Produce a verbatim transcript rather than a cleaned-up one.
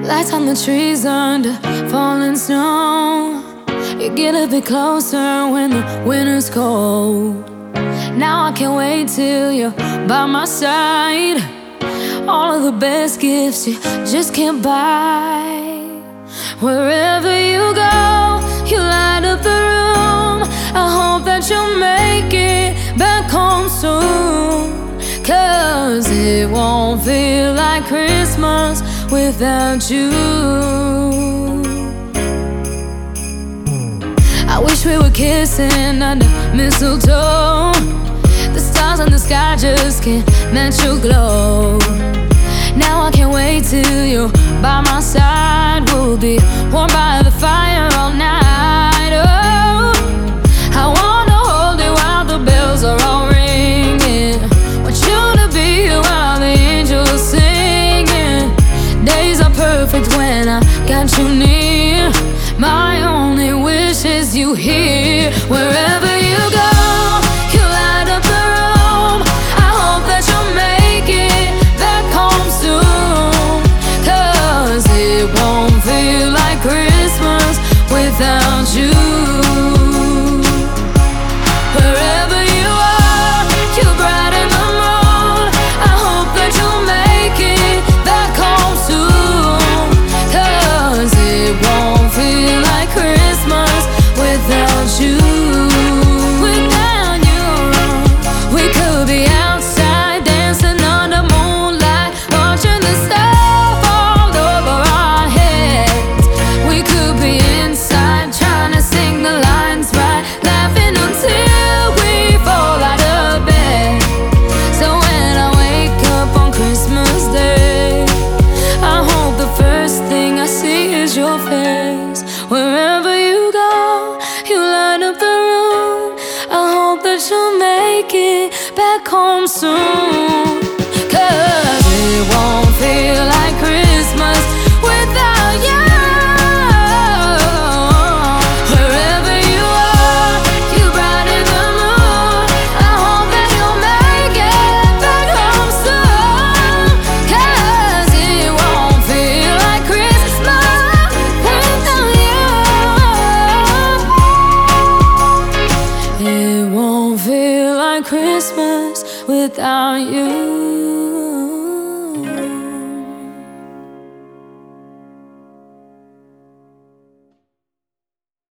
Lights on the trees under falling snow. You get a bit closer when the winter's cold. Now I can't wait till you're by my side. All of the best gifts you just can't buy. Wherever you go, you light up the room. I hope that you'll make it back home soon, 'cause it won't feel like Christmas without you. I wish we were kissing under mistletoe. The stars in the sky just can't match your glow. Now I can't wait till you're by my side. We'll be warm by the fire all night. Oh, I wanna hold you while the bells are all ringing. Want you to be here while the angels singing. Days are perfect when I got you near. My only wish is you here. Wherever you go, you light up the room. I hope that you'll make it back home soon, 'cause it won't feel like Christmas without you. Wherever you are, you brighten the moon. I hope that you'll make it back home soon, 'cause it won't feel like Christmas without you. Without you, we could be outside dancing under moonlight, watching the snow fall over our heads. We could be inside trying to sing the lines right, laughing until we fall out of bed. So when I wake up on Christmas Day, I hope the first thing I see is your face. Wherever you go, you light up the room. I hope that you'll make it back home soon, 'cause it won't feel like Christmas without you. Wherever you are, you brighten the moon. I hope that you'll make it back home soon, 'cause it won't feel like Christmas without you. It won't feel like Christmas without you.